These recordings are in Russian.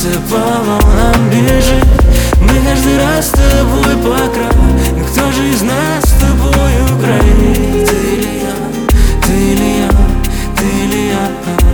сердце по волнам бежит. Мы каждый раз с тобой по краю, но кто же из нас с тобою край? Ты или я, ты или я, ты или я?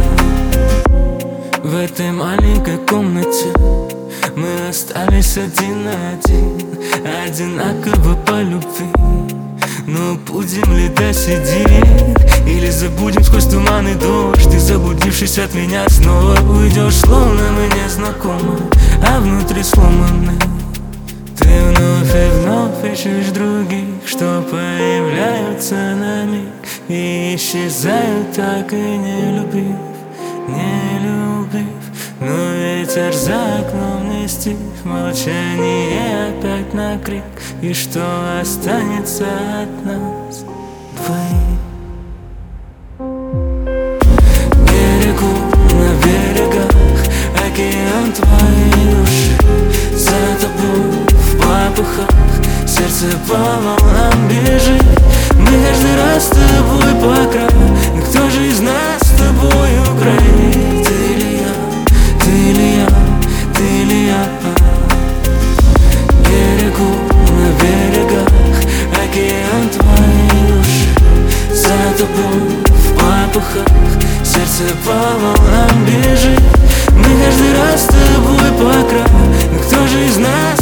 В этой маленькой комнате мы остались один на один, одинаково по любви. Но будем ли досидеть, или забудем сквозь туман и дождь? Ты, заблудившись от меня, снова уйдешь, словно мы не знакомы, а внутри сломаны. Ты вновь и вновь ищешь других, что появляются на миг и исчезают, так и не любив, не любив. Но ветер за окном не стих, молчание опять на крик. И что останется от нас двоих? Берегу на берегах океан твоей души, за тобой в попыхах сердце по волнам бежит. Мы каждый раз с тобой по краю, но кто же из нас с тобою край? Ты или я, ты или я, ты или я? Берегу на берегах океан твоей души, за тобой в попыхах сердце по волнам бежит. Мы каждый раз с тобой по краю, но кто же из нас